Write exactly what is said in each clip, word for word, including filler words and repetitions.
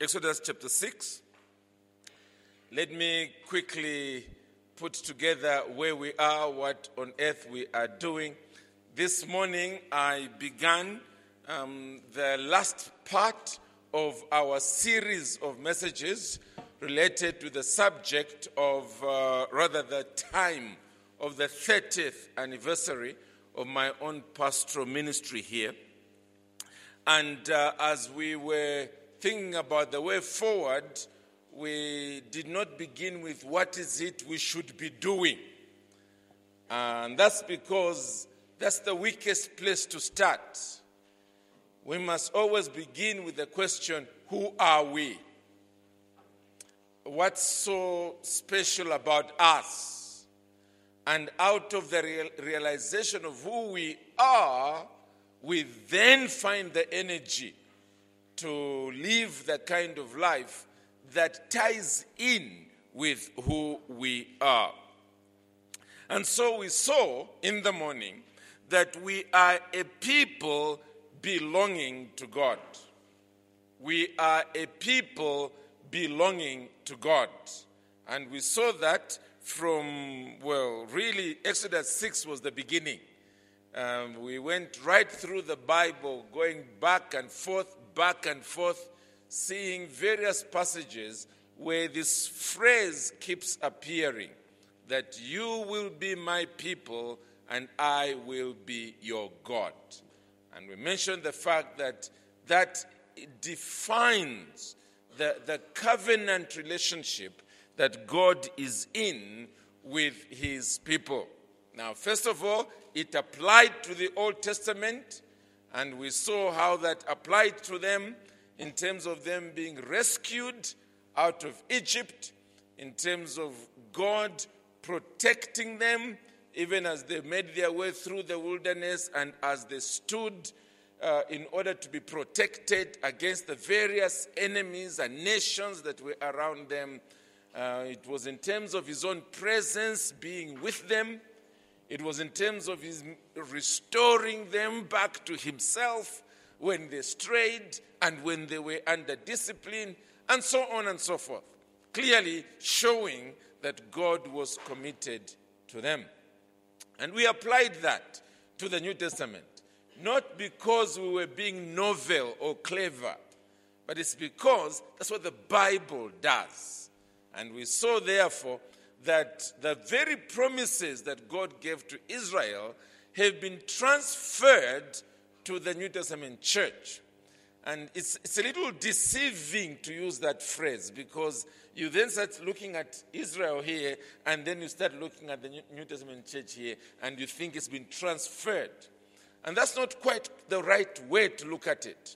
Exodus chapter six. Let me quickly put together where we are, what on earth we are doing. This morning I began um, the last part of our series of messages related to the subject of, uh, rather the time of the thirtieth anniversary of my own pastoral ministry here. And uh, as we were thinking about the way forward, we did not begin with what is it we should be doing. And that's because that's the weakest place to start. We must always begin with the question, who are we? What's so special about us? And out of the real realization of who we are, we then find the energy to live the kind of life that ties in with who we are. And so we saw in the morning that we are a people belonging to God. We are a people belonging to God. And we saw that from, well, really, Exodus six was the beginning. Um, we went right through the Bible, going back and forth, back and forth, seeing various passages where this phrase keeps appearing, that you will be my people and I will be your God. And we mentioned the fact that that defines the, the covenant relationship that God is in with his people. Now, first of all, it applied to the Old Testament, and we saw how that applied to them in terms of them being rescued out of Egypt, in terms of God protecting them, even as they made their way through the wilderness and as they stood uh, in order to be protected against the various enemies and nations that were around them. Uh, it was in terms of his own presence being with them. It was in terms of his restoring them back to himself when they strayed and when they were under discipline, and so on and so forth. Clearly showing that God was committed to them. And we applied that to the New Testament, not because we were being novel or clever, but it's because that's what the Bible does. And we saw, therefore, that the very promises that God gave to Israel have been transferred to the New Testament church. And it's, it's a little deceiving to use that phrase, because you then start looking at Israel here and then you start looking at the New Testament church here and you think it's been transferred. And that's not quite the right way to look at it.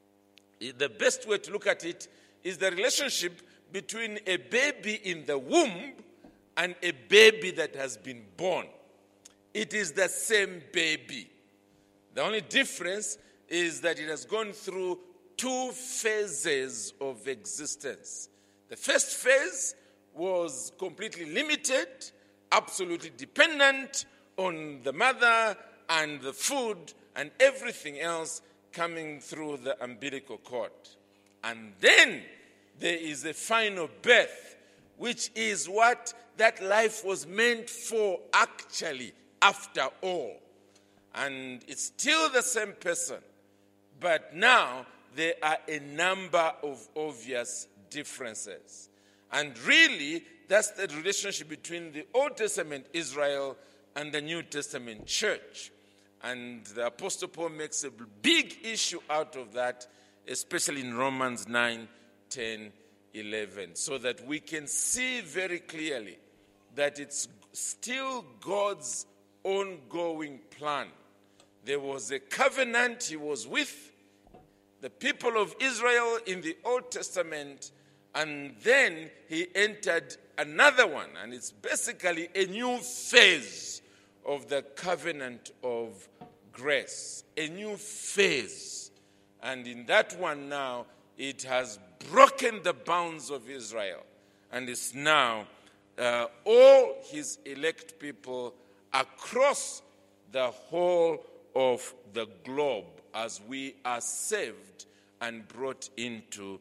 The best way to look at it is the relationship between a baby in the womb and a baby that has been born. It is the same baby. The only difference is that it has gone through two phases of existence. The first phase was completely limited, absolutely dependent on the mother and the food and everything else coming through the umbilical cord. And then there is a final birth, which is what that life was meant for actually, after all. And it's still the same person, but now there are a number of obvious differences. And really, that's the relationship between the Old Testament Israel and the New Testament church. And the Apostle Paul makes a big issue out of that, especially in Romans nine, ten, eleven, so that we can see very clearly that it's still God's ongoing plan. There was a covenant he was with the people of Israel in the Old Testament, and then he entered another one, and it's basically a new phase of the covenant of grace, a new phase. And in that one now, it has broken the bounds of Israel, and is now uh, all his elect people across the whole of the globe as we are saved and brought into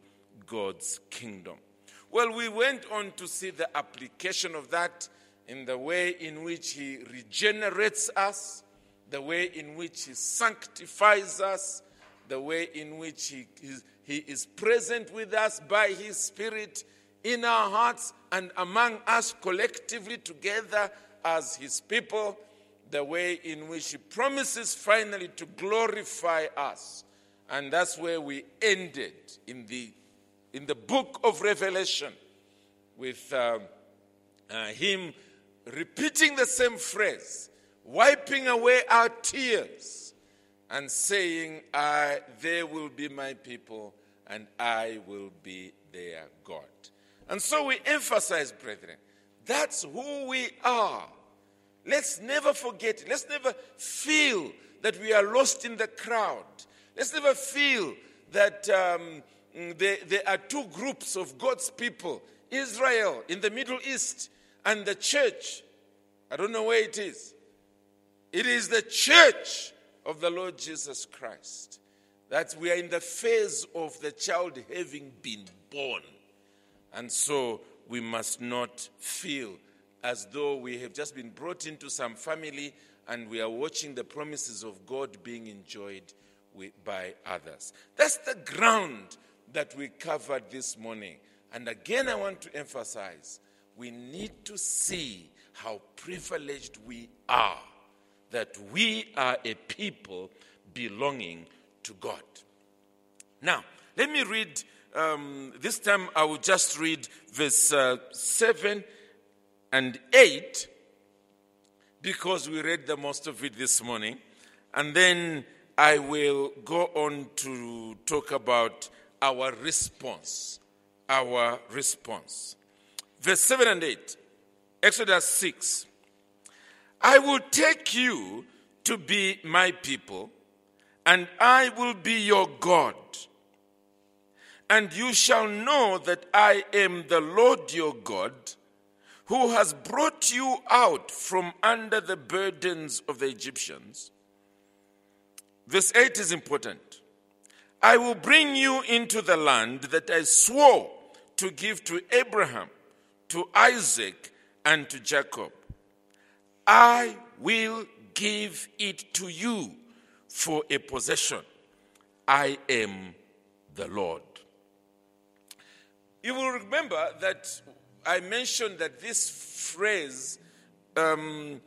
God's kingdom. Well, we went on to see the application of that in the way in which he regenerates us, the way in which he sanctifies us, the way in which he is, he is present with us by his Spirit in our hearts and among us collectively together as his people, the way in which he promises finally to glorify us. And that's where we ended in the in the book of Revelation with uh, uh, him repeating the same phrase, wiping away our tears and saying, I, they will be my people and I will be their God. And so we emphasize, brethren, that's who we are. Let's never forget it. Let's never feel that we are lost in the crowd. Let's never feel that um, there, there are two groups of God's people, Israel in the Middle East and the church. I don't know where it is. It is the church of the Lord Jesus Christ. That we are in the phase of the child having been born. And so we must not feel as though we have just been brought into some family and we are watching the promises of God being enjoyed with, by others. That's the ground that we covered this morning. And again, I want to emphasize, we need to see how privileged we are, that we are a people belonging to God. Now, let me read, um, this time I will just read verse uh, seven and eight, because we read the most of it this morning. And then I will go on to talk about our response. Our response. Verse seven and eight, Exodus six. I will take you to be my people, and I will be your God. And you shall know that I am the Lord your God, who has brought you out from under the burdens of the Egyptians. Verse eight is important. I will bring you into the land that I swore to give to Abraham, to Isaac, and to Jacob. I will give it to you for a possession. I am the Lord. You will remember that I mentioned that this phrase, um,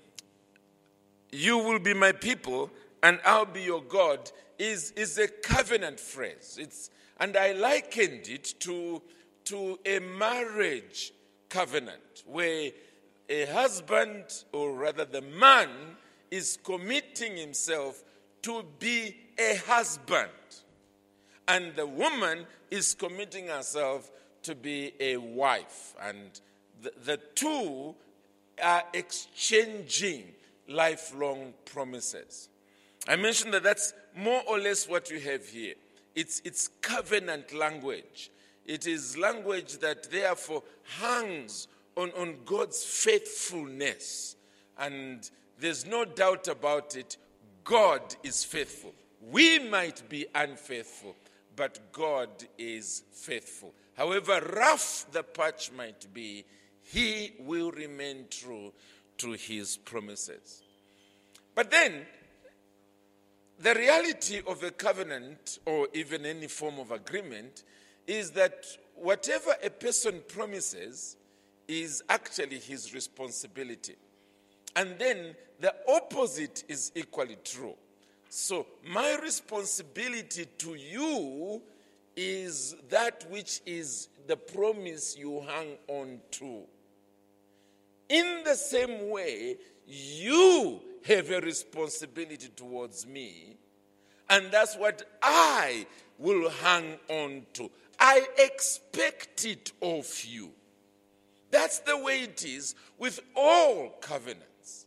you will be my people and I'll be your God, is, is a covenant phrase. It's, and I likened it to, to a marriage covenant where a husband, or rather the man, is committing himself to be a husband. And the woman is committing herself to be a wife. And the, the two are exchanging lifelong promises. I mentioned that that's more or less what you have here. It's, it's covenant language. It is language that therefore hangs on, on God's faithfulness. And there's no doubt about it, God is faithful. We might be unfaithful, but God is faithful. However rough the patch might be, he will remain true to his promises. But then, the reality of a covenant, or even any form of agreement, is that whatever a person promises is actually his responsibility. And then the opposite is equally true. So my responsibility to you is that which is the promise you hang on to. In the same way, you have a responsibility towards me, and that's what I will hang on to. I expect it of you. That's the way it is with all covenants.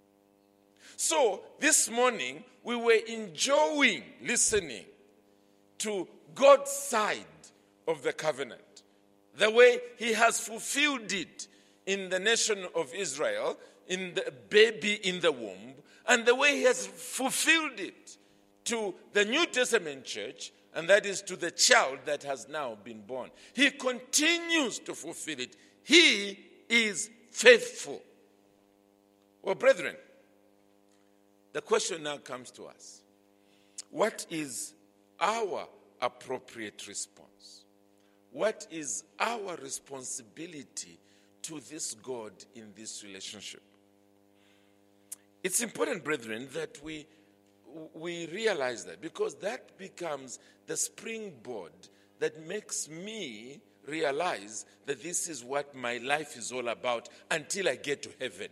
So this morning we were enjoying listening to God's side of the covenant, the way he has fulfilled it in the nation of Israel, in the baby in the womb, and the way he has fulfilled it to the New Testament church, and that is to the child that has now been born. He continues to fulfill it. He is faithful. Well, brethren, the question now comes to us. What is our appropriate response? What is our responsibility to this God in this relationship? It's important, brethren, that we we realize that, because that becomes the springboard that makes me realize that this is what my life is all about until I get to heaven.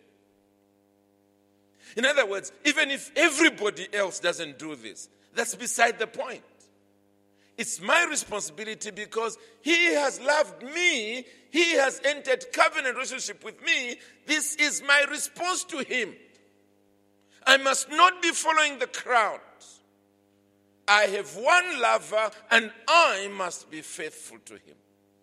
In other words, even if everybody else doesn't do this, that's beside the point. It's my responsibility because he has loved me. He has entered covenant relationship with me. This is my response to him. I must not be following the crowd. I have one lover and I must be faithful to him.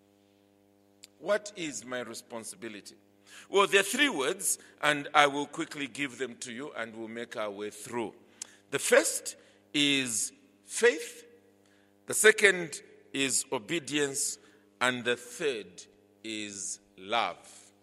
What is my responsibility? Well, there are three words, and I will quickly give them to you and we'll make our way through. The first is faith. The second is obedience. And the third is love.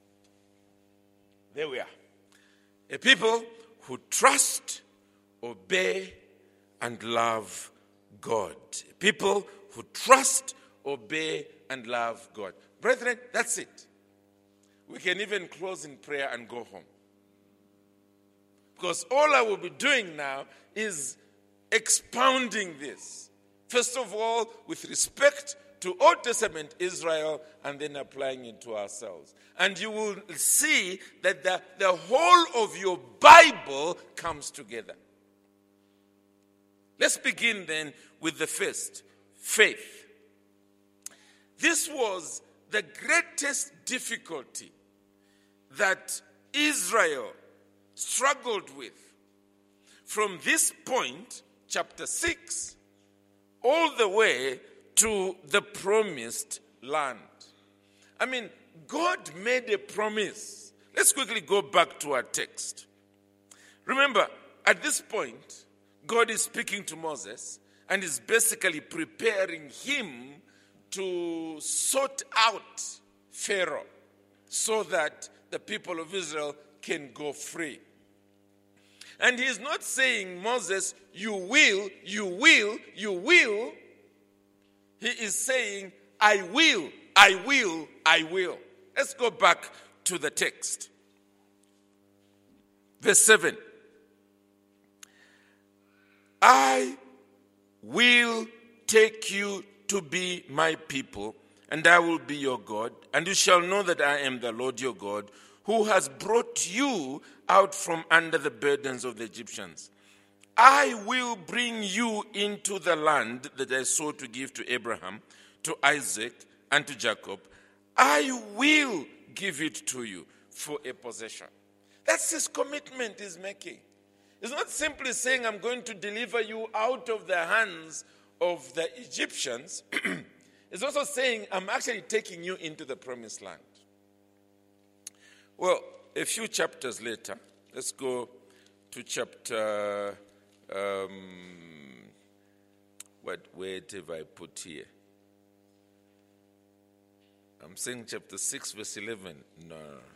There we are. A people who trust, obey, and love God. A people who trust, obey, and love God. Brethren, that's it. We can even close in prayer and go home. Because all I will be doing now is expounding this. First of all, with respect to Old Testament Israel, and then applying it to ourselves. And you will see that the, the whole of your Bible comes together. Let's begin then with the first, faith. This was the greatest difficulty that Israel struggled with. From this point, chapter six, all the way to the promised land. I mean, God made a promise. Let's quickly go back to our text. Remember, at this point, God is speaking to Moses and is basically preparing him to sort out Pharaoh so that the people of Israel can go free. And he is not saying, Moses, you will, you will, you will. He is saying, I will, I will, I will. Let's go back to the text. Verse seven. I will take you to be my people, and I will be your God, and you shall know that I am the Lord your God, who has brought you out from under the burdens of the Egyptians. I will bring you into the land that I swore to give to Abraham, to Isaac, and to Jacob. I will give it to you for a possession. That's his commitment he's making. It's not simply saying, I'm going to deliver you out of the hands of the Egyptians. It's also saying, I'm actually taking you into the promised land. Well, a few chapters later, let's go to chapter, um, what word have I put here? I'm saying chapter six, verse eleven. No.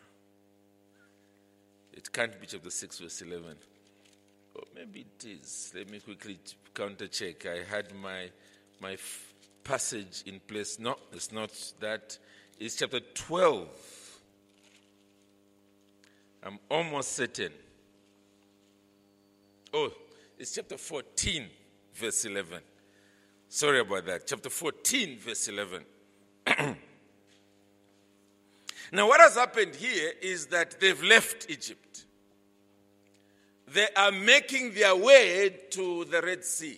It can't be chapter six, verse eleven. Oh, maybe it is. Let me quickly counter check. I had my my f- passage in place. No, it's not that. It's chapter twelve. I'm almost certain. Oh, it's chapter fourteen, verse eleven. Sorry about that. Chapter fourteen, verse eleven. Now, what has happened here is that they've left Egypt. They are making their way to the Red Sea.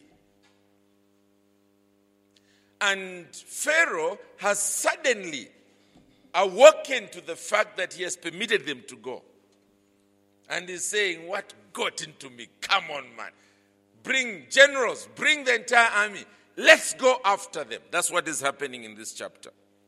And Pharaoh has suddenly awoken to the fact that he has permitted them to go. And he's saying, what got into me? Come on, man. Bring generals, bring the entire army. Let's go after them. That's what is happening in this chapter.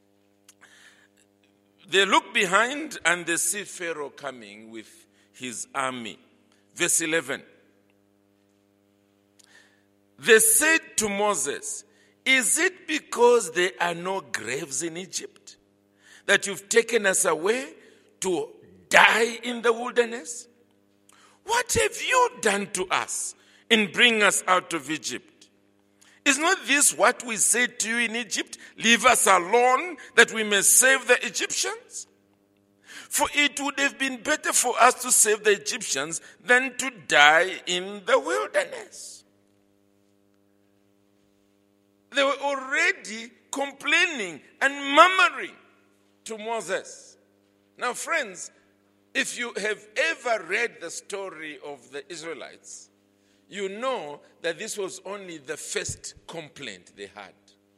They look behind and they see Pharaoh coming with his army. Verse eleven. They said to Moses, is it because there are no graves in Egypt that you've taken us away to die in the wilderness? What have you done to us in bringing us out of Egypt? Is not this what we said to you in Egypt? Leave us alone that we may save the Egyptians? For it would have been better for us to save the Egyptians than to die in the wilderness. They were already complaining and murmuring to Moses. Now, friends, if you have ever read the story of the Israelites, you know that this was only the first complaint they had.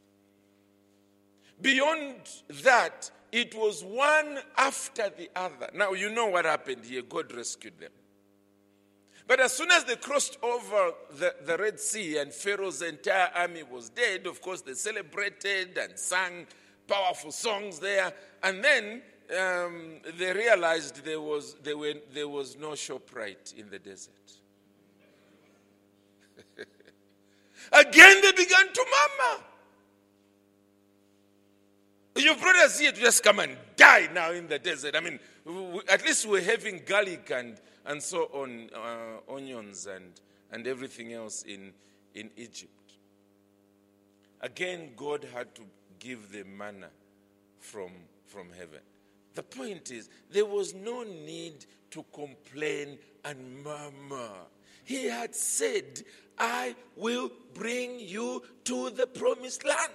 Beyond that, it was one after the other. Now, you know what happened here. God rescued them. But as soon as they crossed over the, the Red Sea and Pharaoh's entire army was dead, of course, they celebrated and sang powerful songs there. And then um, they realized there was, there, were, there was no ShopRite in the desert. Again, they began to murmur. You brought us here to just come and die now in the desert. I mean, we, at least we're having garlic and, and so on, uh, onions and, and everything else in, in Egypt. Again, God had to give them manna from, from heaven. The point is, there was no need to complain and murmur. He had said, I will bring you to the promised land.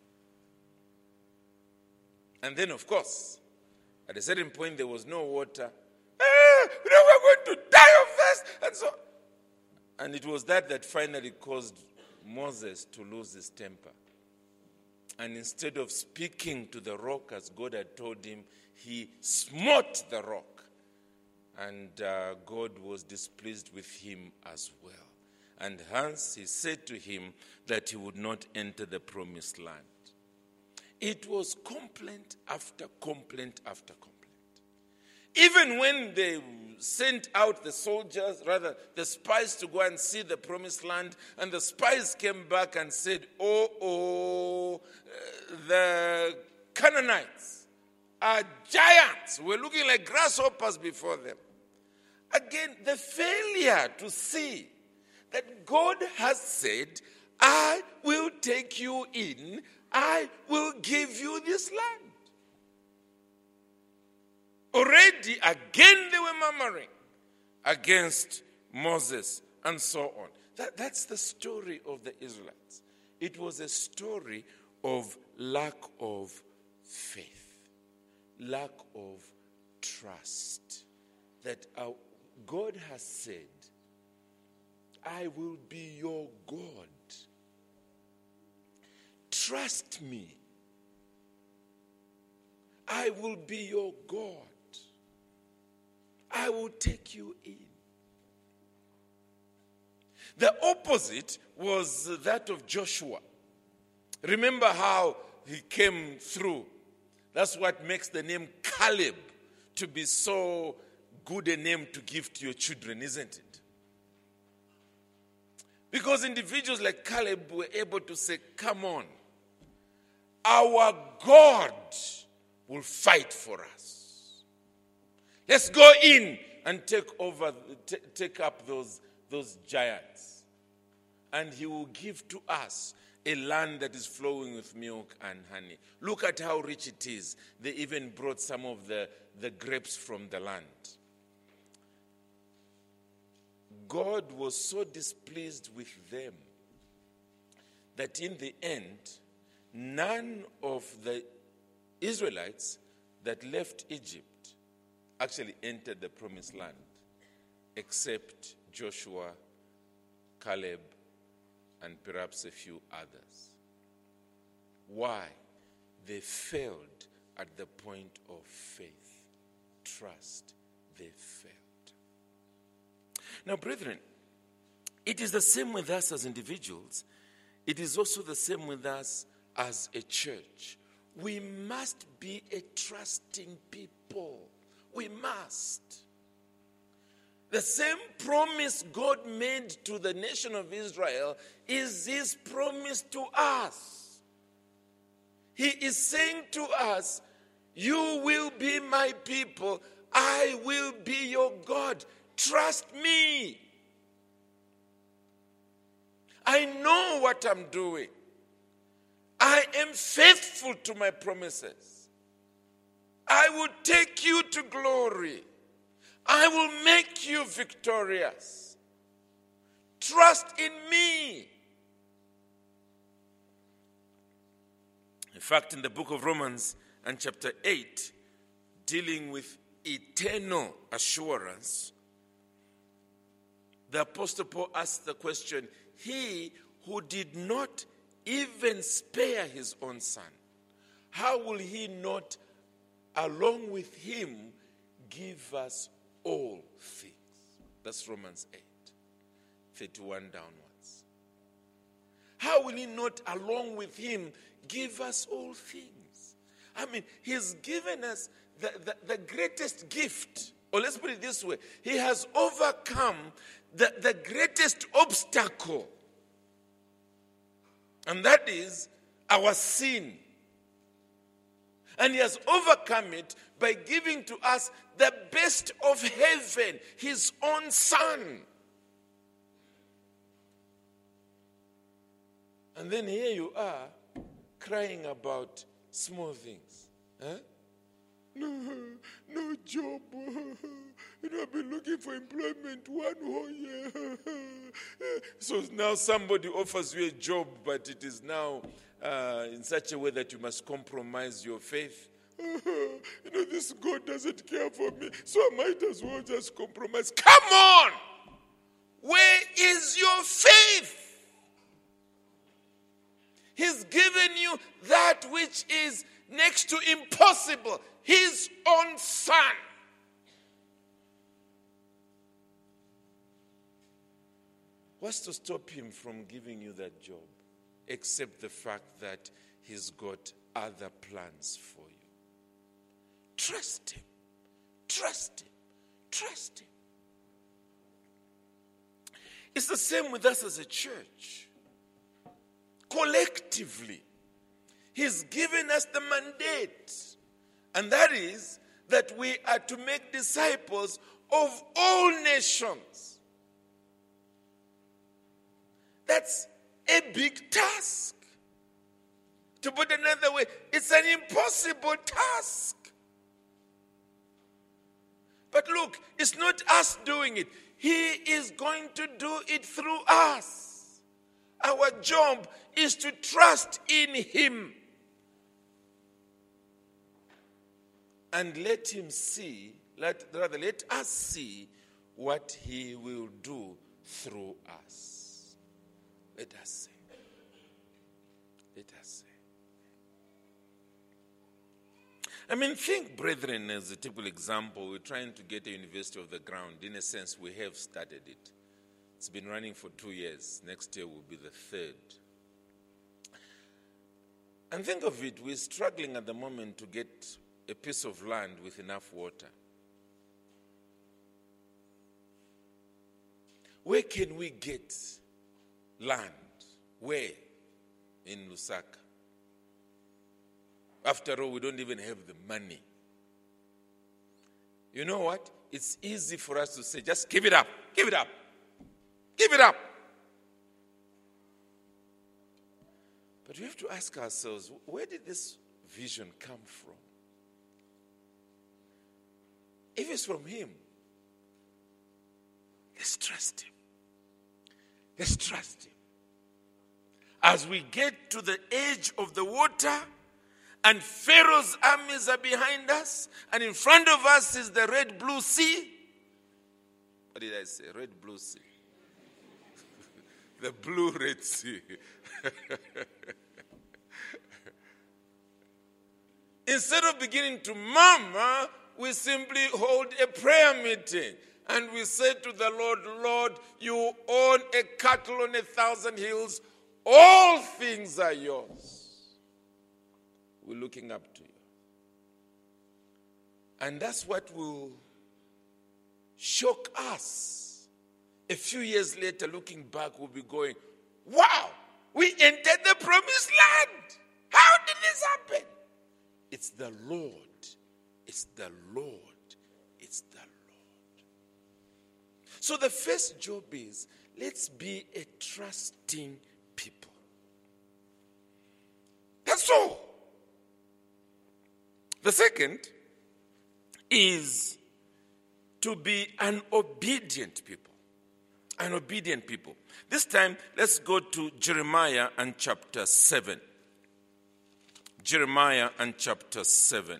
And then, of course, at a certain point, there was no water. Ah, you know, we're going to die of thirst. And so, and it was that that finally caused Moses to lose his temper. And instead of speaking to the rock as God had told him, he smote the rock. And uh, God was displeased with him as well. And hence he said to him that he would not enter the promised land. It was complaint after complaint after complaint. Even when they sent out the soldiers, rather the spies, to go and see the promised land, and the spies came back and said, oh, oh, uh, the Canaanites are giants. We're looking like grasshoppers before them. Again, the failure to see that God has said, I will take you in, I will give you this land. Already, again, they were murmuring against Moses and so on. That, that's the story of the Israelites. It was a story of lack of faith, lack of trust. That our, God has said, I will be your God. Trust me. I will be your God. I will take you in. The opposite was that of Joshua. Remember how he came through. That's what makes the name Caleb to be so good a name to give to your children, isn't it? Because individuals like Caleb were able to say, come on, our God will fight for us. Let's go in and take over, t- take up those, those giants. And he will give to us a land that is flowing with milk and honey. Look at how rich it is. They even brought some of the, the grapes from the land. God was so displeased with them that in the end, none of the Israelites that left Egypt actually entered the promised land, except Joshua, Caleb, and perhaps a few others. Why? They failed at the point of faith, trust. They failed. Now, brethren, it is the same with us as individuals. It is also the same with us as a church. We must be a trusting people. We must. The same promise God made to the nation of Israel is his promise to us. He is saying to us, you will be my people. I will be your God. Trust me. I know what I'm doing. I am faithful to my promises. I will take you to glory. I will make you victorious. Trust in me. In fact, in the book of Romans and chapter eight, dealing with eternal assurance, the Apostle Paul asks the question, he who did not even spare his own son, how will he not, along with him, give us all things? That's Romans eight, thirty-one downwards. How will he not, along with him, give us all things? I mean, he's given us the, the, the greatest gift. Or let's put it this way. He has overcome the, the greatest obstacle. And that is our sin. And he has overcome it by giving to us the best of heaven, his own son. And then here you are crying about small things. Huh? No, no job. You know, I've been looking for employment one whole year. So now somebody offers you a job, but it is now uh, in such a way that you must compromise your faith. You know, this God doesn't care for me, so I might as well just compromise. Come on! Where is your faith? He's given you that which is next to impossible, his own son. What's to stop him from giving you that job, except the fact that he's got other plans for you? Trust him. Trust him. Trust him. It's the same with us as a church. Collectively, he's given us the mandate, and that is that we are to make disciples of all nations. That's a big task. To put it another way, it's an impossible task. But look, it's not us doing it. He is going to do it through us. Our job is to trust in him and let him see, let, rather let us see what he will do through us. Let us see. Let us see. I mean, think, brethren, as a typical example, we're trying to get a university off the ground. In a sense, we have started it. It's been running for two years. Next year will be the third. And think of it, we're struggling at the moment to get a piece of land with enough water. Where can we get land? Where? In Lusaka. After all, we don't even have the money. You know what? It's easy for us to say, just give it up, give it up, give it up. But we have to ask ourselves, where did this vision come from? If it's from him, let's trust him. Let's trust him. As we get to the edge of the water, and Pharaoh's armies are behind us, and in front of us is the red blue sea. What did I say? Red blue sea. The blue red sea. Instead of beginning to murmur, we simply hold a prayer meeting. And we say to the Lord, Lord, you own a cattle on a thousand hills. All things are yours. We're looking up to you. And that's what will shock us. A few years later, looking back, we'll be going, wow, we entered the promised land. How did this happen? It's the Lord. It's the Lord. It's the Lord. So the first job is, let's be a trusting people. That's all. The second is to be an obedient people. An obedient people. This time, let's go to Jeremiah and chapter seven. Jeremiah and chapter seven.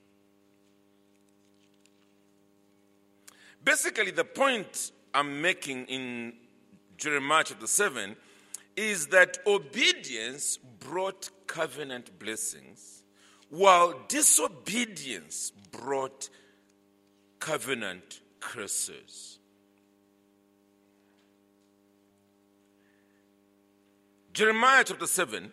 Basically, the point I'm making in Jeremiah chapter seven is that obedience brought covenant blessings, while disobedience brought covenant curses. Jeremiah chapter seven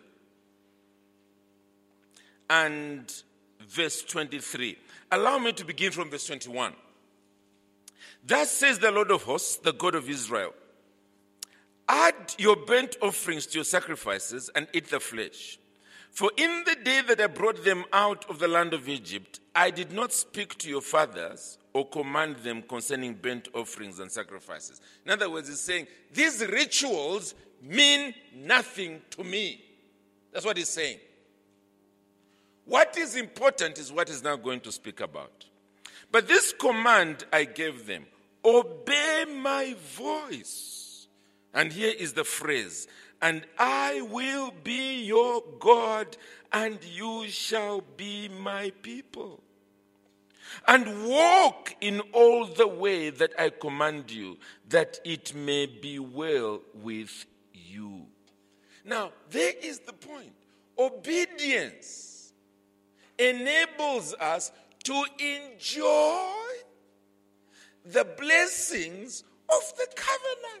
and verse twenty-three. Allow me to begin from verse twenty-one. Thus says the Lord of hosts, the God of Israel, add your burnt offerings to your sacrifices and eat the flesh. For in the day that I brought them out of the land of Egypt, I did not speak to your fathers or command them concerning burnt offerings and sacrifices. In other words, he's saying, these rituals mean nothing to me. That's what he's saying. What is important is what he's now going to speak about. But this command I gave them, obey my voice. And here is the phrase, and I will be your God, and you shall be my people. And walk in all the way that I command you, that it may be well with you. Now, there is the point. Obedience enables us to enjoy the blessings of the covenant.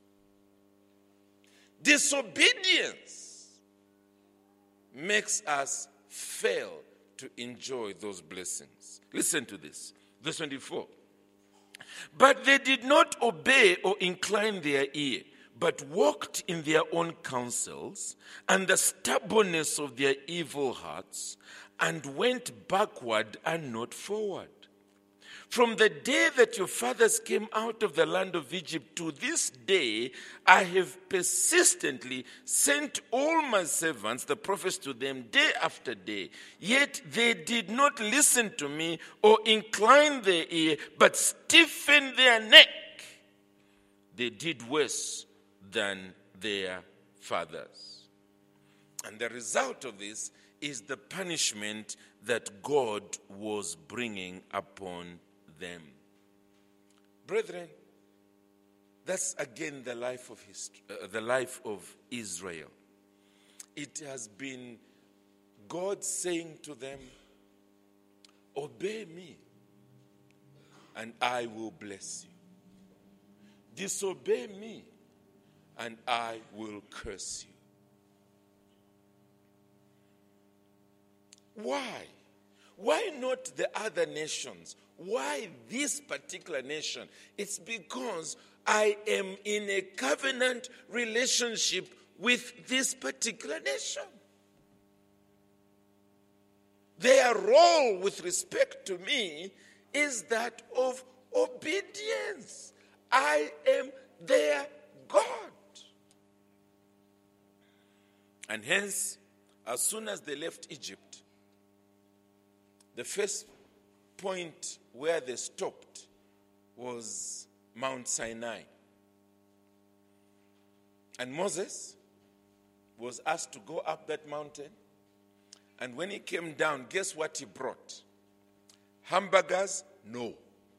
Disobedience makes us fail to enjoy those blessings. Listen to this. Verse twenty-four. But they did not obey or incline their ear, but walked in their own counsels and the stubbornness of their evil hearts, and went backward and not forward. From the day that your fathers came out of the land of Egypt to this day, I have persistently sent all my servants, the prophets, to them day after day. Yet they did not listen to me or incline their ear, but stiffened their neck. They did worse than their fathers. And the result of this is the punishment that God was bringing upon them. Brethren, that's again the life of history, uh, the life of Israel. It has been God saying to them, obey me and I will bless you. Disobey me and I will curse you. Why? Why not the other nations? Why this particular nation? It's because I am in a covenant relationship with this particular nation. Their role with respect to me is that of obedience. I am their God. And hence, as soon as they left Egypt, the first point where they stopped was Mount Sinai. And Moses was asked to go up that mountain. And when he came down, guess what he brought? Hamburgers? No.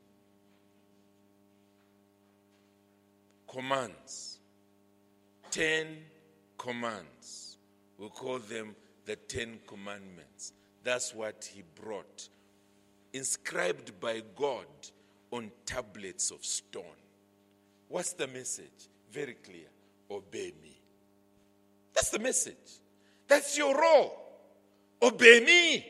Commands. Ten commands. We call them the Ten Commandments. That's what he brought, inscribed by God on tablets of stone. What's the message? Very clear. Obey me. That's the message. That's your role. Obey me.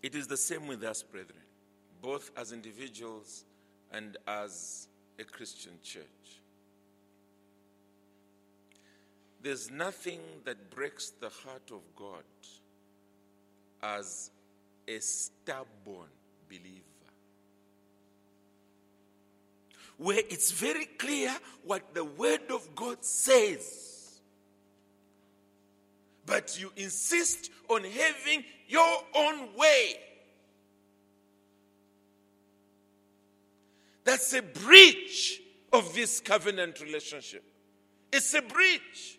It is the same with us, brethren, both as individuals and as a Christian church. There's nothing that breaks the heart of God as a stubborn believer, where it's very clear what the Word of God says, but you insist on having your own way. That's a breach of this covenant relationship. It's a breach.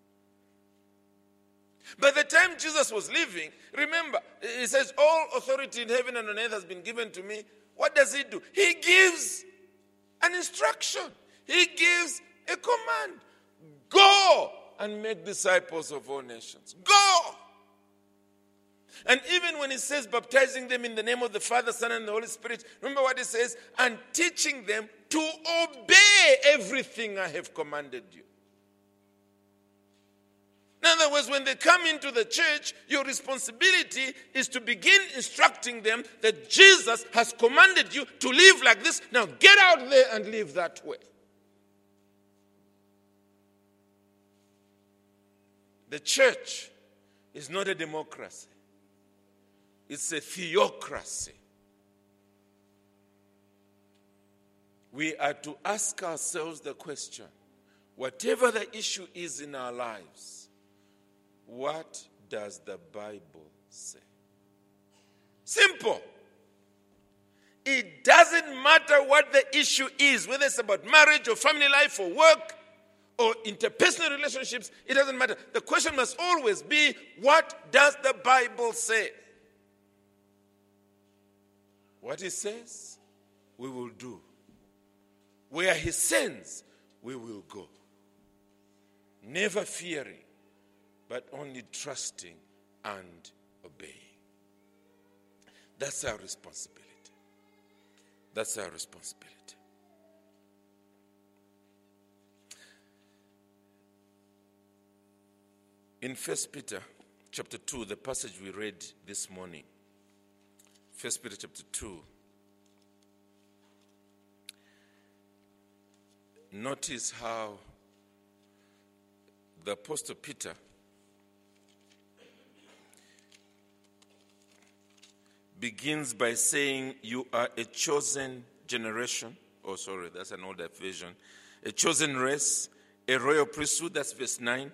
By the time Jesus was living, remember, he says, all authority in heaven and on earth has been given to me. What does he do? He gives an instruction. He gives a command. Go and make disciples of all nations. Go! And even when he says baptizing them in the name of the Father, Son, and the Holy Spirit, remember what he says? And teaching them to obey everything I have commanded you. In other words, when they come into the church, your responsibility is to begin instructing them that Jesus has commanded you to live like this. Now get out there and live that way. The church is not a democracy. It's a theocracy. We are to ask ourselves the question, whatever the issue is in our lives, what does the Bible say? Simple. It doesn't matter what the issue is, whether it's about marriage or family life or work or interpersonal relationships, it doesn't matter. The question must always be, what does the Bible say? What he says, we will do. Where he sends, we will go. Never fearing, but only trusting and obeying. That's our responsibility. That's our responsibility. In First Peter chapter two, the passage we read this morning, First Peter chapter two, notice how the Apostle Peter begins by saying, you are a chosen generation. Oh, sorry, that's an older version. A chosen race, a royal priesthood, that's verse nine.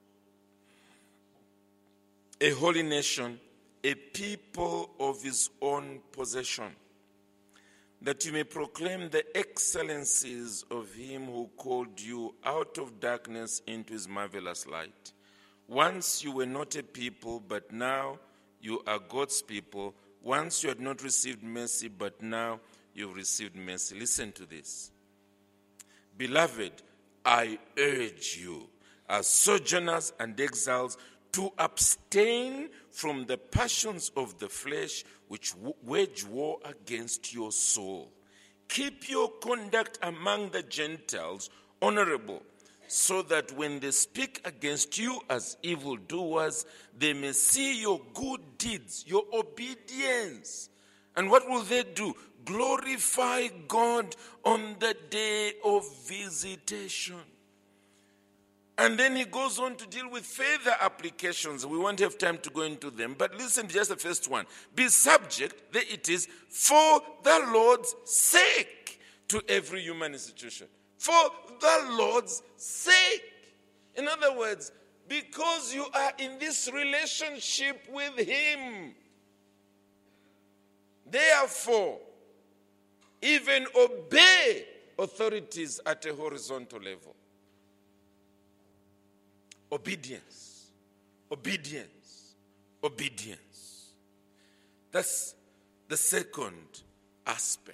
A holy nation, a people of his own possession, that you may proclaim the excellencies of him who called you out of darkness into his marvelous light. Once you were not a people, but now you are God's people. Once you had not received mercy, but now you've received mercy. Listen to this. Beloved, I urge you, as sojourners and exiles, to abstain from the passions of the flesh which wage war against your soul. Keep your conduct among the Gentiles honorable, so that when they speak against you as evildoers, they may see your good deeds, your obedience. And what will they do? Glorify God on the day of visitation. And then he goes on to deal with further applications. We won't have time to go into them, but listen to just the first one. Be subject, there it is, for the Lord's sake to every human institution. For the Lord's sake. In other words, because you are in this relationship with him. Therefore, even obey authorities at a horizontal level. Obedience, obedience, obedience. That's the second aspect.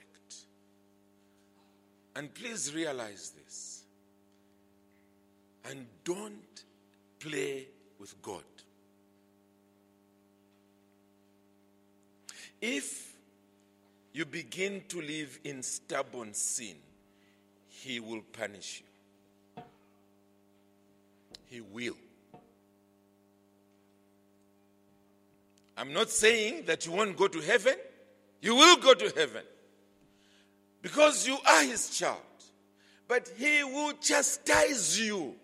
And please realize this. And don't play with God. If you begin to live in stubborn sin, he will punish you. He will. I'm not saying that you won't go to heaven. You will go to heaven because you are his child. But he will chastise you.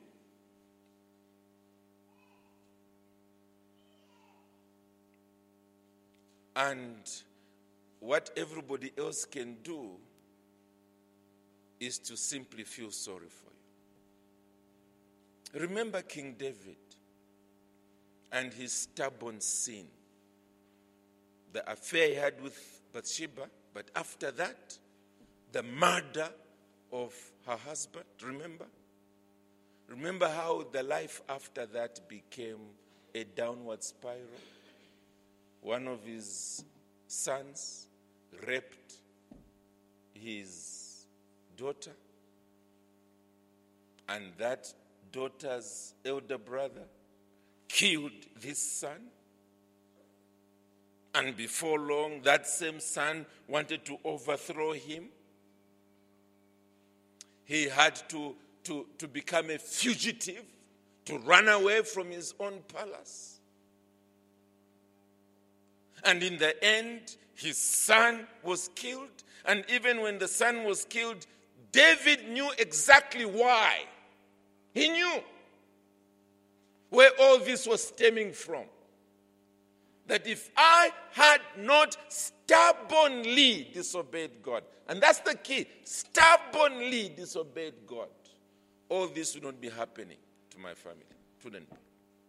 And what everybody else can do is to simply feel sorry for you. Remember King David and his stubborn sin. The affair he had with Bathsheba, but after that, the murder of her husband, remember? Remember how the life after that became a downward spiral? One of his sons raped his daughter, and that daughter's elder brother killed this son. And before long, that same son wanted to overthrow him. He had to, to, to become a fugitive, to run away from his own palace. And in the end, his son was killed. And even when the son was killed, David knew exactly why. He knew where all this was stemming from. That if I had not stubbornly disobeyed God, and that's the key, stubbornly disobeyed God, all this would not be happening to my family. Couldn't be.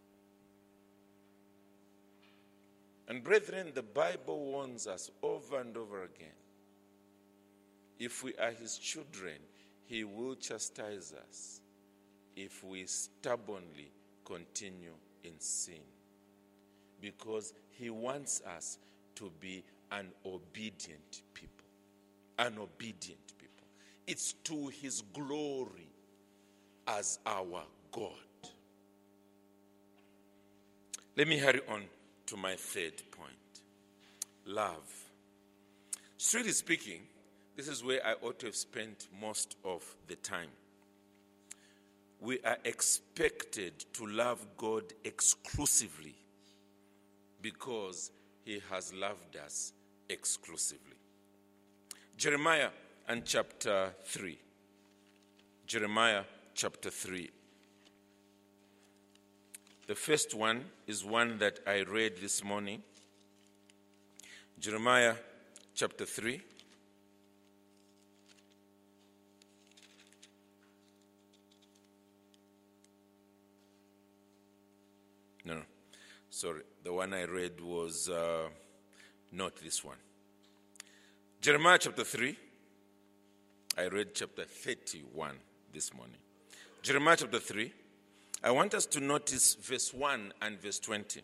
And brethren, the Bible warns us over and over again. If we are his children, he will chastise us if we stubbornly continue in sin. Because he wants us to be an obedient people. An obedient people. It's to his glory as our God. Let me hurry on to my third point. Love. Strictly speaking, this is where I ought to have spent most of the time. We are expected to love God exclusively because he has loved us exclusively. Jeremiah and chapter three. Jeremiah chapter three. The first one is one that I read this morning. Jeremiah chapter three. No, no, sorry. The one I read was uh, not this one. Jeremiah chapter three. I read chapter thirty-one this morning. Jeremiah chapter three. I want us to notice verse one and verse twenty.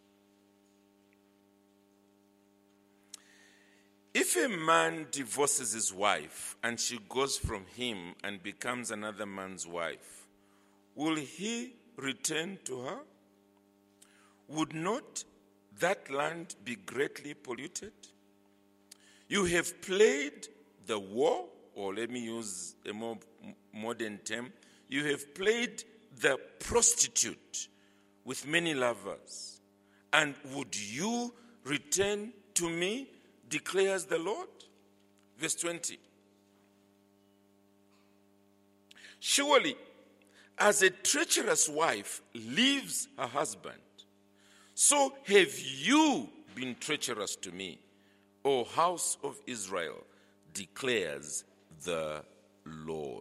If a man divorces his wife and she goes from him and becomes another man's wife, will he return to her? Would not that land be greatly polluted? You have played the war, or let me use a more modern term, you have played the prostitute with many lovers. And would you return to me, declares the Lord? Verse twenty. Surely, as a treacherous wife leaves her husband, so have you been treacherous to me, O house of Israel, declares the Lord.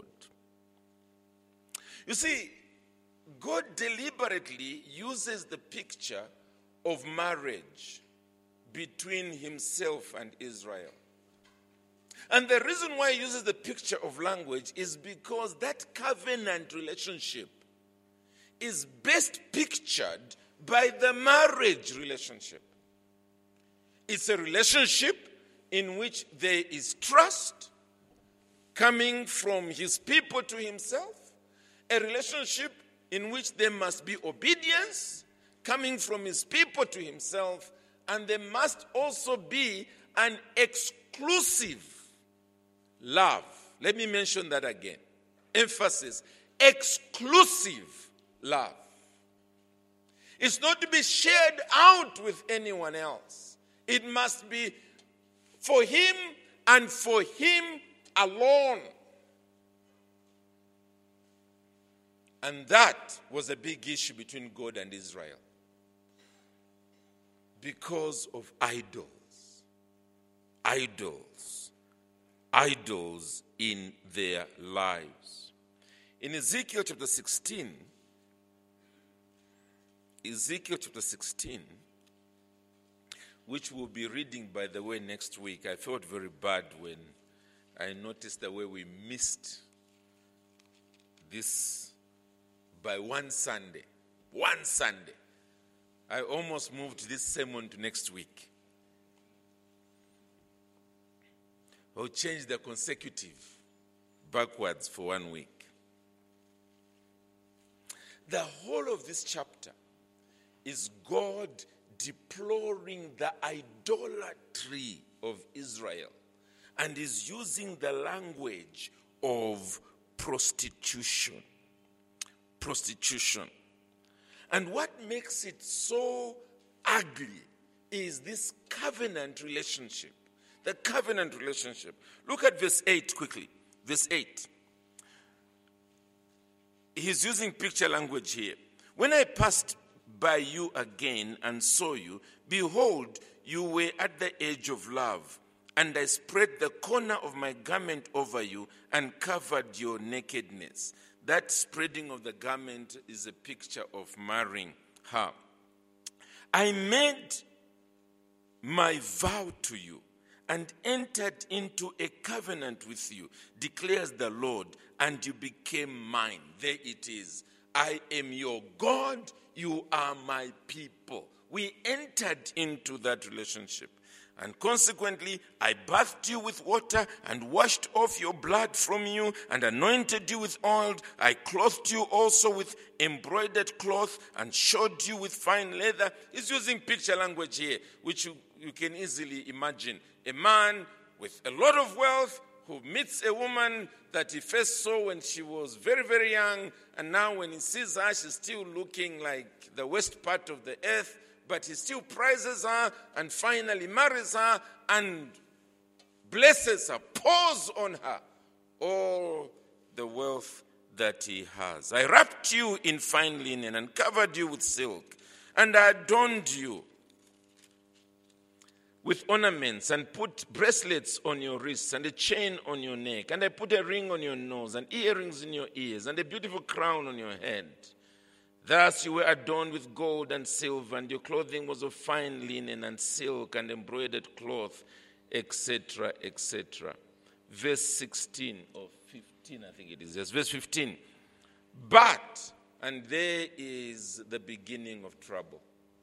You see, God deliberately uses the picture of marriage between himself and Israel. And the reason why he uses the picture of language is because that covenant relationship is best pictured by the marriage relationship. It's a relationship in which there is trust coming from his people to himself, a relationship in which there must be obedience coming from his people to himself, and there must also be an exclusive love. Let me mention that again. Emphasis, exclusive love. It's not to be shared out with anyone else. It must be for him and for him alone. And that was a big issue between God and Israel. Because of idols. Idols. Idols in their lives. In Ezekiel chapter sixteen, Ezekiel chapter sixteen, which we'll be reading, by the way, next week. I felt very bad when I noticed the way we missed this by one Sunday. One Sunday. I almost moved this sermon to next week. I'll change the consecutive backwards for one week. The whole of this chapter is God deploring the idolatry of Israel and is using the language of prostitution. Prostitution. And what makes it so ugly is this covenant relationship. The covenant relationship. Look at verse eight quickly. Verse eight. He's using picture language here. When I passed by you again and saw you, behold, you were at the edge of love, and I spread the corner of my garment over you and covered your nakedness. That spreading of the garment is a picture of marrying her. I made my vow to you and entered into a covenant with you, declares the Lord, and you became mine. There it is. I am your God, you are my people. We entered into that relationship. And consequently, I bathed you with water and washed off your blood from you and anointed you with oil. I clothed you also with embroidered cloth and shod you with fine leather. He's using picture language here, which you, you can easily imagine. A man with a lot of wealth who meets a woman that he first saw when she was very, very young, and now when he sees her, she's still looking like the worst part of the earth, but he still prizes her and finally marries her and blesses her, pours on her all the wealth that he has. I wrapped you in fine linen and covered you with silk, and I adorned you with ornaments and put bracelets on your wrists and a chain on your neck, and I put a ring on your nose and earrings in your ears and a beautiful crown on your head. Thus you were adorned with gold and silver, and your clothing was of fine linen and silk and embroidered cloth, et cetera, et cetera. Verse sixteen or fifteen, I think it is. Yes, verse fifteen. But, and there is the beginning of trouble.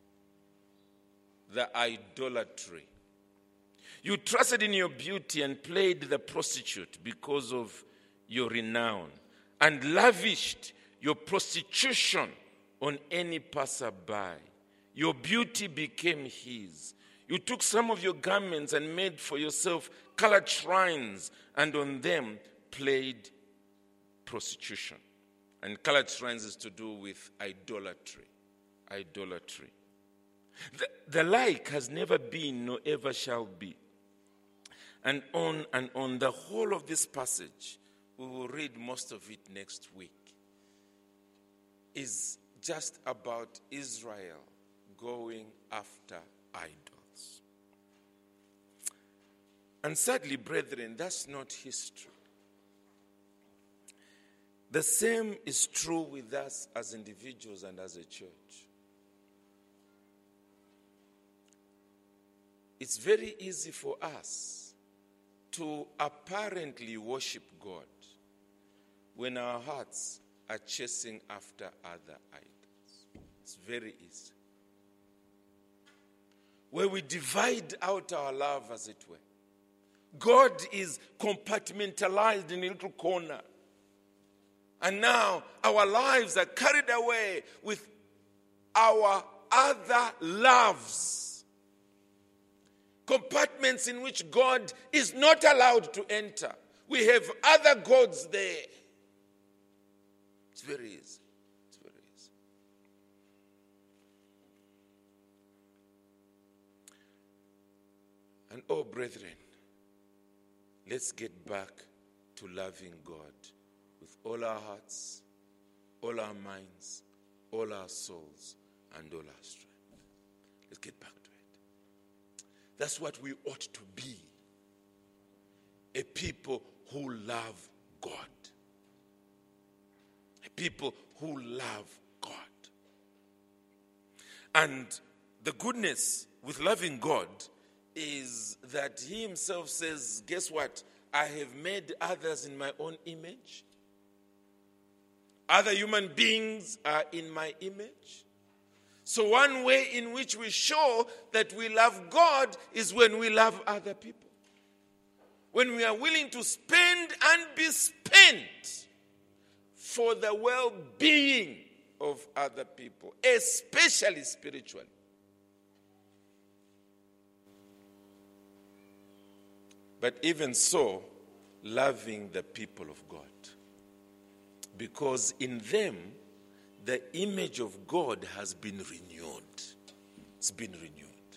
The idolatry. You trusted in your beauty and played the prostitute because of your renown, and lavished your prostitution on any passerby. Your beauty became his. You took some of your garments and made for yourself colored shrines, and on them played prostitution. And colored shrines is to do with idolatry. Idolatry. The, the like has never been nor ever shall be. And on and on. The whole of this passage, we will read most of it next week, is just about Israel going after idols. And sadly, brethren, that's not history. The same is true with us as individuals and as a church. It's very easy for us to apparently worship God when our hearts are chasing after other idols. It's very easy. Where we divide out our love, as it were. God is compartmentalized in a little corner. And now our lives are carried away with our other loves. Compartments in which God is not allowed to enter. We have other gods there. It's very easy. It's very easy. And oh, brethren, let's get back to loving God with all our hearts, all our minds, all our souls, and all our strength. Let's get back to it. That's what we ought to be. A people who love God. A people who love God. And the goodness with loving God is that he himself says, guess what? I have made others in my own image. Other human beings are in my image. So one way in which we show that we love God is when we love other people. When we are willing to spend and be spent for the well-being of other people, especially spiritually. But even so, loving the people of God. Because in them, the image of God has been renewed. It's been renewed.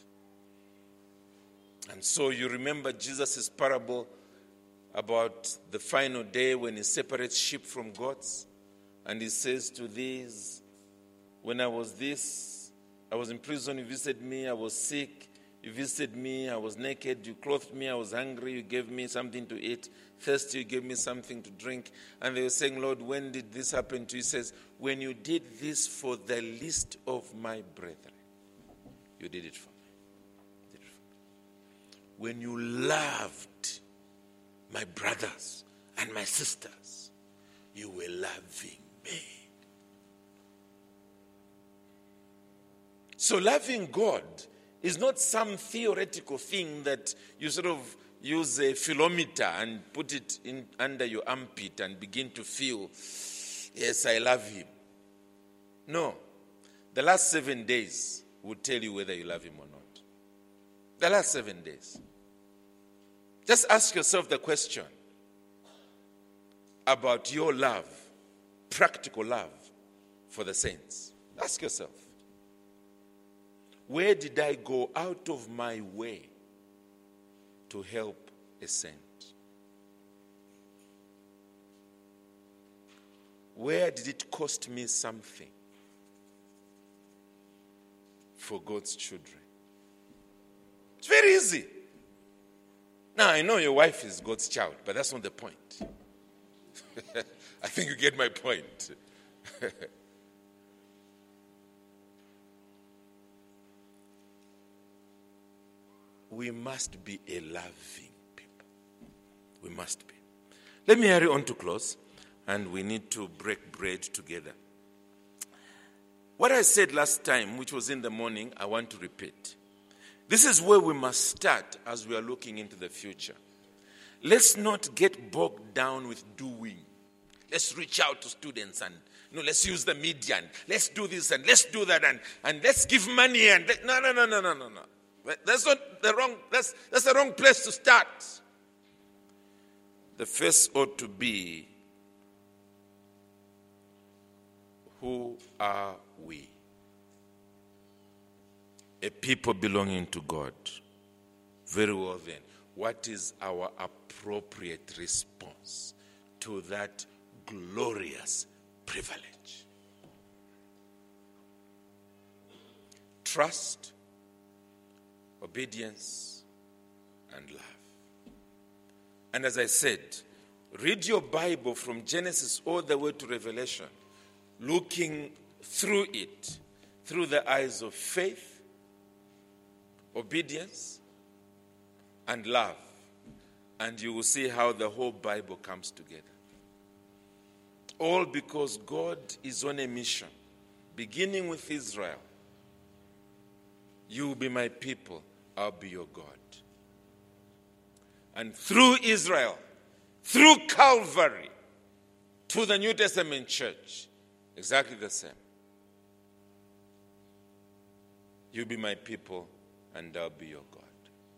And so you remember Jesus' parable about the final day when he separates sheep from goats. And he says to these, when I was this, I was in prison, you visited me, I was sick, you visited me, I was naked, you clothed me, I was hungry, you gave me something to eat, thirsty, you gave me something to drink. And they were saying, Lord, when did this happen to you? He says, when you did this for the least of my brethren, you did it for me. You did it for me. When you loved my brothers and my sisters, you were loving me. So loving God is not some theoretical thing that you sort of use a philometer and put it in under your armpit and begin to feel, yes, I love him. No. The last seven days will tell you whether you love him or not. The last seven days. Just ask yourself the question about your love, practical love for the saints. Ask yourself. Where did I go out of my way to help a saint? Where did it cost me something for God's children? It's very easy. Now, I know your wife is God's child, but that's not the point. I think you get my point. We must be a loving people. We must be. Let me hurry on to close, and we need to break bread together. What I said last time, which was in the morning, I want to repeat. This is where we must start as we are looking into the future. Let's not get bogged down with doing. Let's reach out to students and you know, let's use the media and let's do this and let's do that and, and let's give money and let, no no no no no no no. That's not the wrong that's that's the wrong place to start. The first ought to be, who are we? A people belonging to God. Very well then, what is our appropriate response to that glorious privilege? Trust, obedience, and love. And as I said, read your Bible from Genesis all the way to Revelation, looking through it, through the eyes of faith, obedience, and love. And you will see how the whole Bible comes together. All because God is on a mission, beginning with Israel. You will be my people, I'll be your God. And through Israel, through Calvary, to the New Testament church, exactly the same. You'll be my people, and I'll be your God.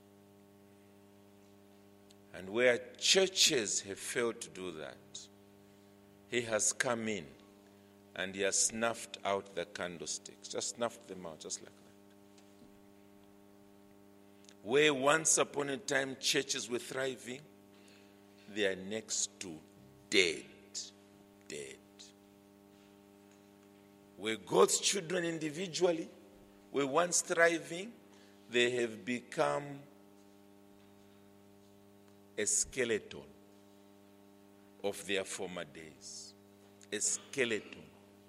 And where churches have failed to do that, he has come in and he has snuffed out the candlesticks. Just snuffed them out, just like Where once upon a time churches were thriving, they are next to dead. Dead. Where God's children individually were once thriving, they have become a skeleton of their former days. A skeleton.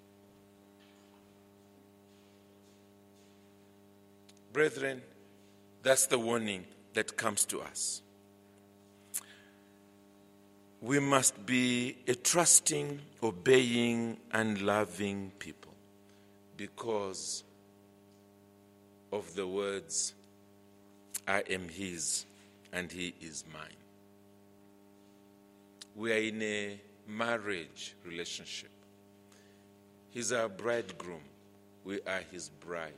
Brethren, that's the warning that comes to us. We must be a trusting, obeying, and loving people because of the words, I am his and he is mine. We are in a marriage relationship. He's our bridegroom. We are his bride.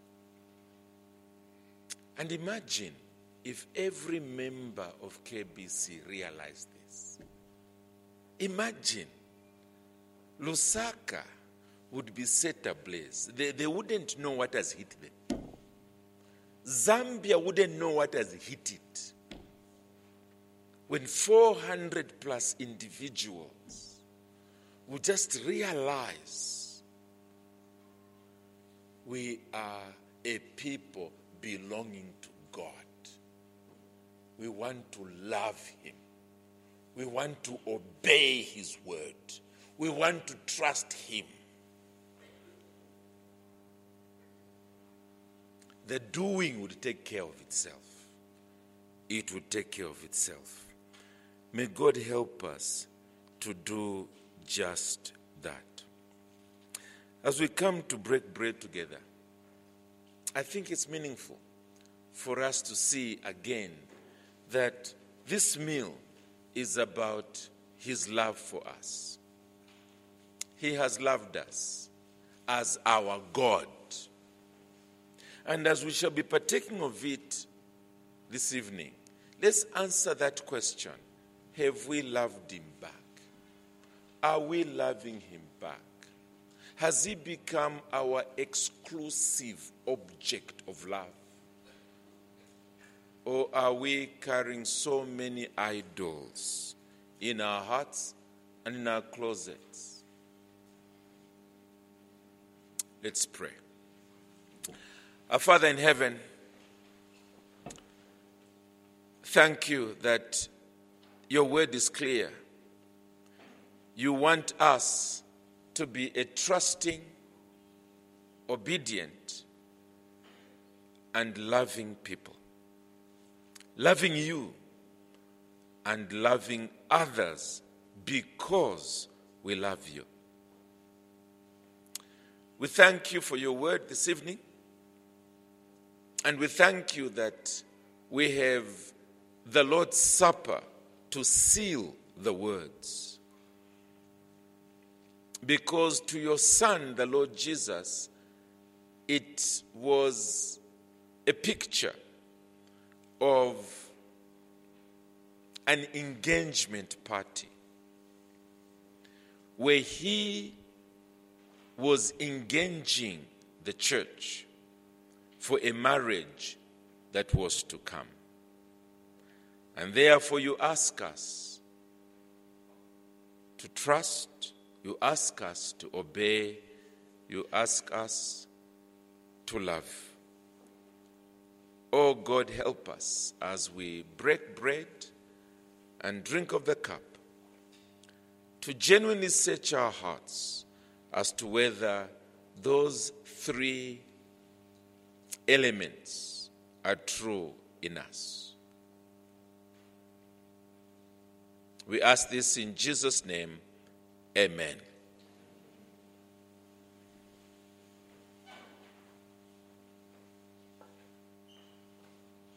And imagine if every member of K B C realized this. Imagine Lusaka would be set ablaze. They, they wouldn't know what has hit them. Zambia wouldn't know what has hit it. When four hundred plus individuals would just realize we are a people belonging to God. We want to love him. We want to obey his word. We want to trust him. The doing would take care of itself. It would take care of itself. May God help us to do just that. As we come to break bread together, I think it's meaningful for us to see again that this meal is about his love for us. He has loved us as our God. And as we shall be partaking of it this evening, let's answer that question. Have we loved him back? Are we loving him back? Has he become our exclusive object of love? Or are we carrying so many idols in our hearts and in our closets? Let's pray. Our Father in heaven, thank you that your word is clear. You want us to be a trusting, obedient, and loving people. Loving you and loving others because we love you. We thank you for your word this evening. And we thank you that we have the Lord's Supper to seal the words. Because to your Son, the Lord Jesus, it was a picture of an engagement party where he was engaging the church for a marriage that was to come. And therefore you ask us to trust, you ask us to obey, you ask us to love. Oh God, help us as we break bread and drink of the cup to genuinely search our hearts as to whether those three elements are true in us. We ask this in Jesus' name. Amen.